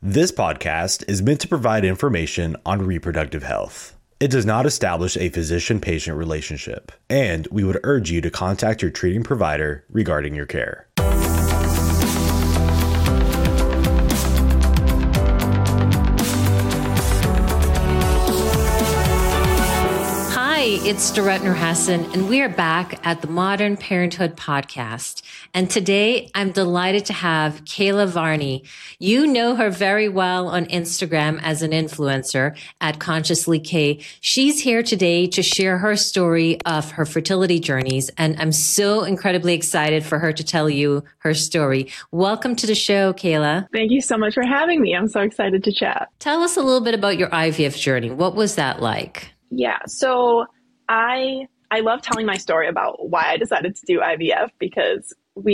This podcast is meant to provide information on reproductive health. It does not establish a physician-patient relationship, and we would urge you to contact your treating provider regarding your care. It's Dorette Nurhassen, and we are back at the Modern Parenthood Podcast. And today I'm delighted to have Kayla Varney. You know her very well on Instagram as an influencer at Consciously K. She's here today to share her story of her fertility journeys, and I'm so incredibly excited for her to tell you her story. Welcome to the show, Kayla. Thank you so much for having me. I'm so excited to chat. Tell us a little bit about your IVF journey. What was that like? Yeah, so I love telling my story about why I decided to do IVF because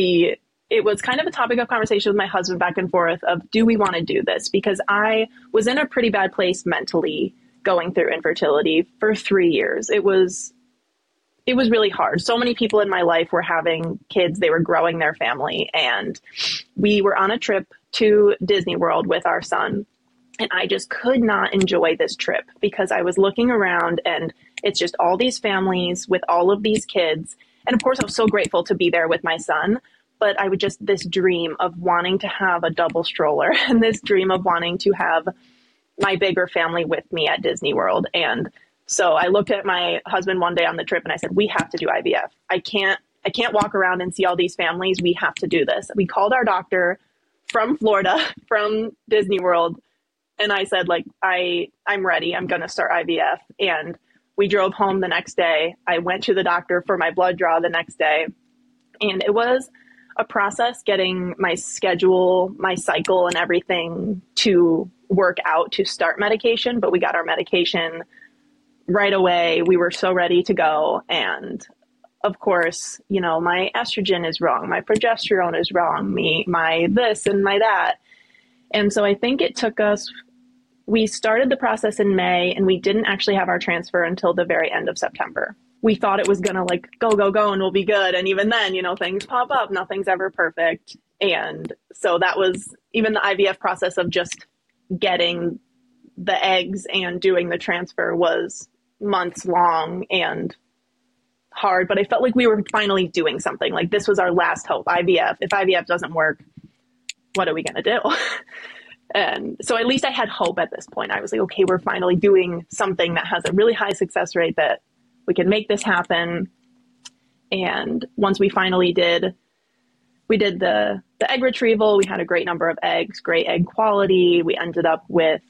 it was kind of a topic of conversation with my husband back and forth of, do we want to do this? Because I was in a pretty bad place mentally going through infertility for 3 years. It was really hard. So many people in my life were having kids. They were growing their family. And we were on a trip to Disney World with our son. And I just could not enjoy this trip because I was looking around and it's just all these families with all of these kids. And of course, I was so grateful to be there with my son. But I would just, this dream of wanting to have a double stroller and this dream of wanting to have my bigger family with me at Disney World. And so I looked at my husband one day on the trip and I said, we have to do IVF. I can't walk around and see all these families. We have to do this. We called our doctor from Florida, from Disney World. And I said, I'm ready. I'm going to start IVF. And we drove home the next day. I went to the doctor for my blood draw the next day. And it was a process getting my schedule, my cycle and everything to work out to start medication. But we got our medication right away. We were so ready to go. And of course, my estrogen is wrong. My progesterone is wrong. My this and my that. And so I think it took us, we started the process in May and we didn't actually have our transfer until the very end of September. We thought it was going to go and we'll be good. And even then, things pop up, nothing's ever perfect. And so that was even the IVF process of just getting the eggs and doing the transfer was months long and hard, but I felt like we were finally doing something. Like this was our last hope, IVF. If IVF doesn't work, what are we going to do? And so at least I had hope at this point. I was like, okay, we're finally doing something that has a really high success rate that we can make this happen. And once we finally did, we did the egg retrieval. We had a great number of eggs, great egg quality. We ended up with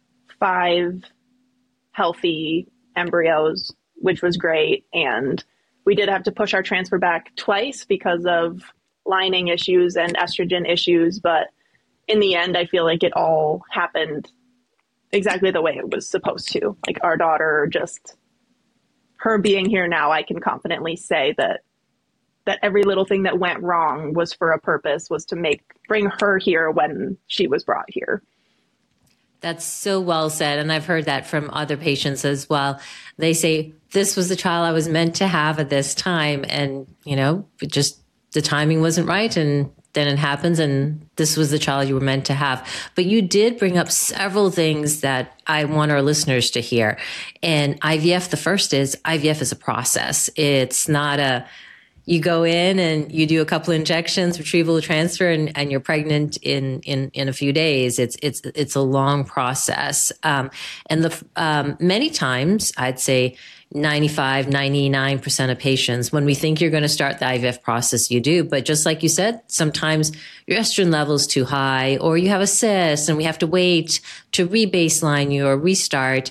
5 healthy embryos, which was great. And we did have to push our transfer back twice because of lining issues and estrogen issues. But in the end, I feel like it all happened exactly the way it was supposed to. Like our daughter, just her being here now, I can confidently say that every little thing that went wrong was for a purpose, was to bring her here when she was brought here. That's so well said. And I've heard that from other patients as well. They say, this was the child I was meant to have at this time. And, just the timing wasn't right. And then it happens. And this was the child you were meant to have. But you did bring up several things that I want our listeners to hear. And IVF, the first is IVF is a process. It's not you go in and you do a couple of injections, retrieval, transfer, and you're pregnant in a few days. It's a long process. And many times, I'd say 95, 99% of patients, when we think you're going to start the IVF process, you do. But just like you said, sometimes your estrogen level is too high, or you have a cyst and we have to wait to re-baseline you or restart.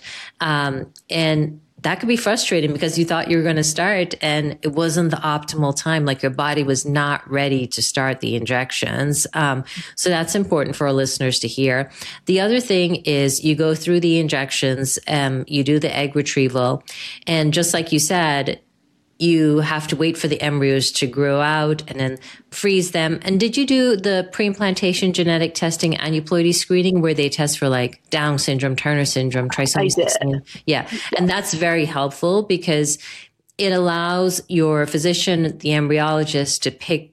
And that could be frustrating because you thought you were going to start and it wasn't the optimal time. Like your body was not ready to start the injections. So that's important for our listeners to hear. The other thing is you go through the injections, you do the egg retrieval. And just like you said, you have to wait for the embryos to grow out and then freeze them. And did you do the pre-implantation genetic testing, aneuploidy screening, where they test for like Down syndrome, Turner syndrome, trisomy 16? Yeah. And that's very helpful because it allows your physician, the embryologist, to pick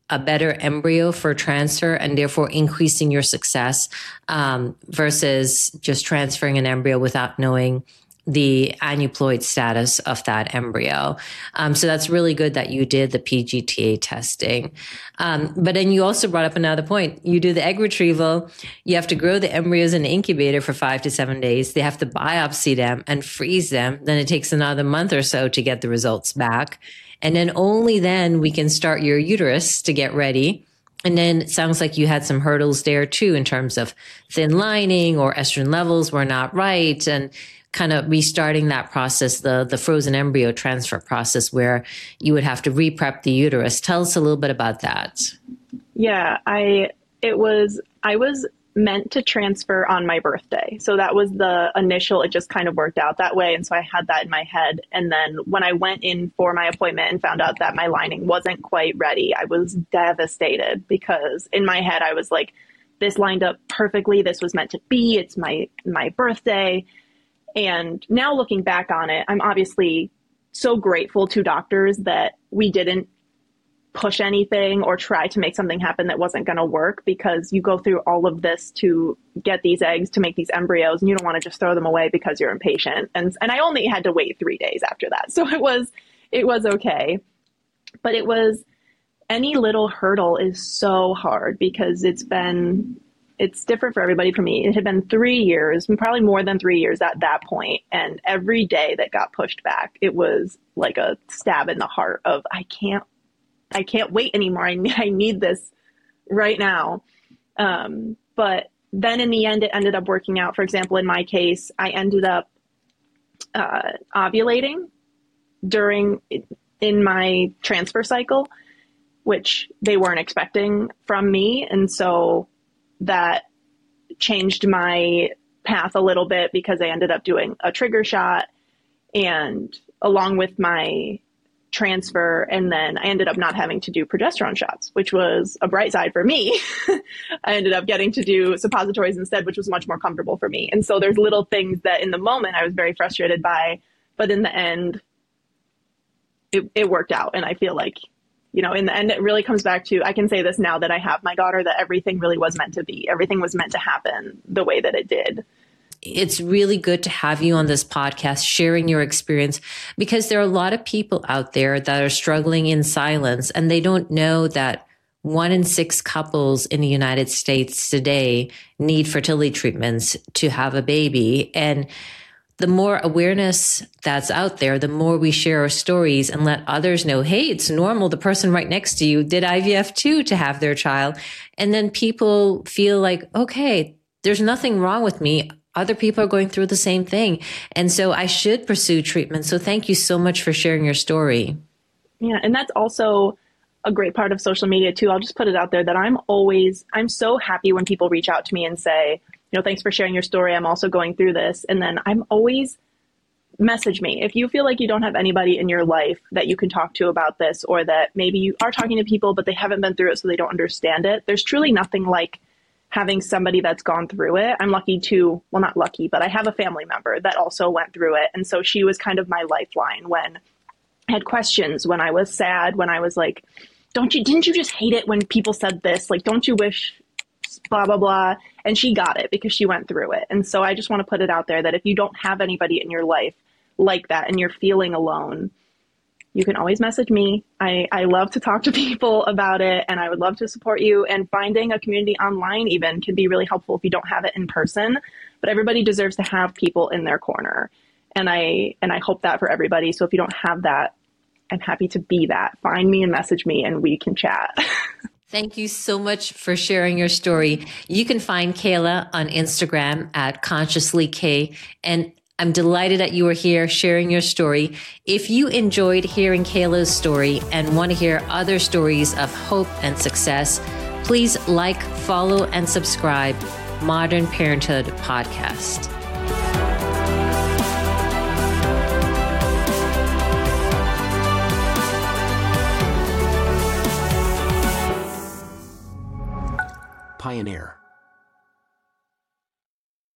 a better embryo for transfer and therefore increasing your success versus just transferring an embryo without knowing the aneuploid status of that embryo. So that's really good that you did the PGTA testing. But then you also brought up another point. You do the egg retrieval. You have to grow the embryos in an incubator for 5 to 7 days. They have to biopsy them and freeze them. Then it takes another month or so to get the results back. And then only then we can start your uterus to get ready. And then it sounds like you had some hurdles there too, in terms of thin lining or estrogen levels were not right, and kind of restarting that process, the frozen embryo transfer process, where you would have to re-prep the uterus. Tell us a little bit about that. Yeah, I was meant to transfer on my birthday. So that was the initial, it just kind of worked out that way. And so I had that in my head. And then when I went in for my appointment and found out that my lining wasn't quite ready, I was devastated, because in my head, I was like, this lined up perfectly. This was meant to be. It's my birthday. And now looking back on it, I'm obviously so grateful to doctors that we didn't push anything or try to make something happen that wasn't going to work, because you go through all of this to get these eggs, to make these embryos, and you don't want to just throw them away because you're impatient. And I only had to wait 3 days after that. So it was okay. But any little hurdle is so hard, because it's different for everybody. For me, it had been 3 years, probably more than 3 years at that point. And every day that got pushed back, it was like a stab in the heart of, I can't wait anymore. I need this right now. But then in the end, it ended up working out. For example, in my case, I ended up ovulating in my transfer cycle, which they weren't expecting from me. And so that changed my path a little bit, because I ended up doing a trigger shot and along with my transfer. And then I ended up not having to do progesterone shots, which was a bright side for me. I ended up getting to do suppositories instead, which was much more comfortable for me. And so there's little things that in the moment I was very frustrated by, but in the end, it worked out. And I feel like, in the end, it really comes back to, I can say this now that I have my daughter, that everything really was meant to be. Everything was meant to happen the way that it did. It's really good to have you on this podcast sharing your experience, because there are a lot of people out there that are struggling in silence, and they don't know that 1 in 6 couples in the United States today need fertility treatments to have a baby. And the more awareness that's out there, the more we share our stories and let others know, hey, it's normal. The person right next to you did IVF too to have their child. And then people feel like, okay, there's nothing wrong with me. Other people are going through the same thing. And so I should pursue treatment. So thank you so much for sharing your story. Yeah. And that's also a great part of social media too. I'll just put it out there that I'm so happy when people reach out to me and say, thanks for sharing your story. I'm also going through this. And then I'm always message me. If you feel like you don't have anybody in your life that you can talk to about this, or that maybe you are talking to people, but they haven't been through it, so they don't understand it. There's truly nothing like having somebody that's gone through it. I'm lucky to, well, not lucky, but I have a family member that also went through it. And so she was kind of my lifeline when I had questions, when I was sad, when I was like, didn't you just hate it when people said this? Like, don't you wish blah, blah, blah. And she got it because she went through it. And so I just want to put it out there that if you don't have anybody in your life like that and you're feeling alone, you can always message me. I love to talk to people about it, and I would love to support you. And finding a community online even can be really helpful if you don't have it in person. But everybody deserves to have people in their corner. And I hope that for everybody. So if you don't have that, I'm happy to be that. Find me and message me and we can chat. Thank you so much for sharing your story. You can find Kayla on Instagram at ConsciouslyK. And I'm delighted that you were here sharing your story. If you enjoyed hearing Kayla's story and want to hear other stories of hope and success, please like, follow, and subscribe Modern Parenthood Podcast. Pioneer.